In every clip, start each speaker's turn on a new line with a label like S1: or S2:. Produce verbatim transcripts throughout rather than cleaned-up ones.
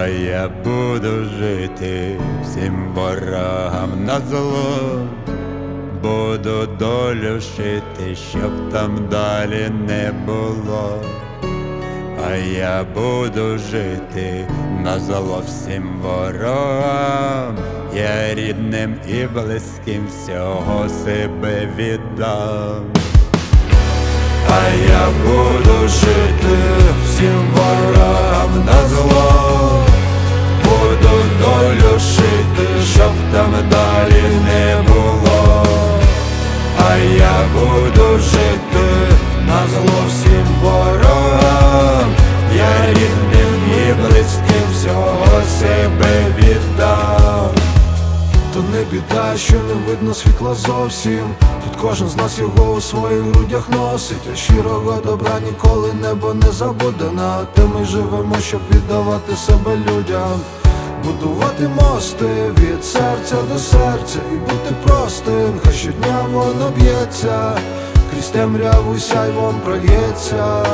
S1: А я буду жити всім ворогам назло, буду долю шити, щоб там далі не було. А я буду жити назло всім ворогам, я рідним і близьким всього себе віддам. А я буду жити всім ворогам назло, буду долю шити, щоб там далі не було. А я буду жити назло всім ворогам, я рідним і близьким всього себе віддам.
S2: То не біда, що не видно світла зовсім, тут кожен з нас його у своїх грудях носить. А щирого добра ніколи небо не забуде. На те ми живемо, щоб віддавати себе людям, будувати мости від серця до серця і бути простим. Хай щодня воно б'ється, крізь темряву сяйвом прольється.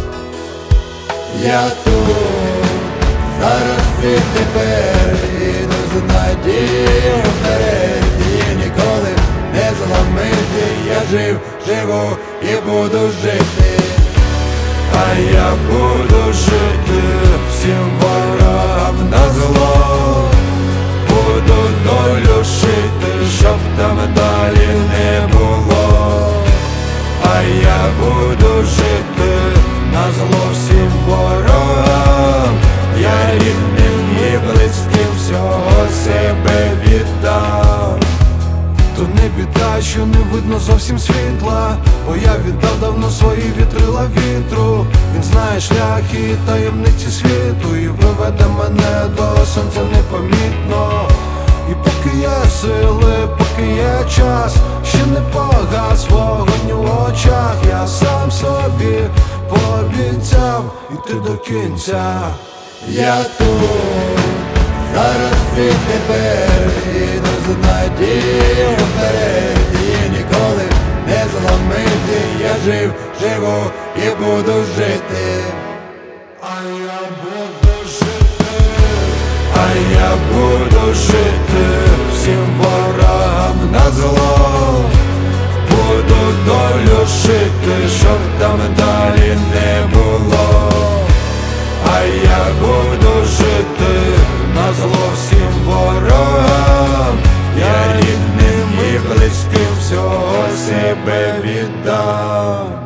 S1: Я тут, зараз і тепер, іду з надією вперед, і ніколи не зламити. Я жив, живу і буду жити. А я буду жити всім ворогам назло, буду долю шити, щоб там далі не було. А я буду жити назло всім ворогам, я рідним і близьким всього себе віддам.
S2: То не біда, що не видно зовсім світла, бо я віддав давно свої вітрила вітру. Він знає шляхи і таємниці світу, і приведе мене до сонця непомітно. І поки є сили, поки є час, ще не погас вогонь у очах. Я сам собі пообіцяв іти до кінця.
S1: Я тут, зараз і тепер, іду з надією вперед, і ніколи не зламити. Я жив, живу і буду жити.
S2: А я буду жити,
S1: А я буду жити всім ворогам назло, буду долю шити, щоб там далі не було. А я буду жити назло всім ворогам, я рідним і близьким всього себе віддам.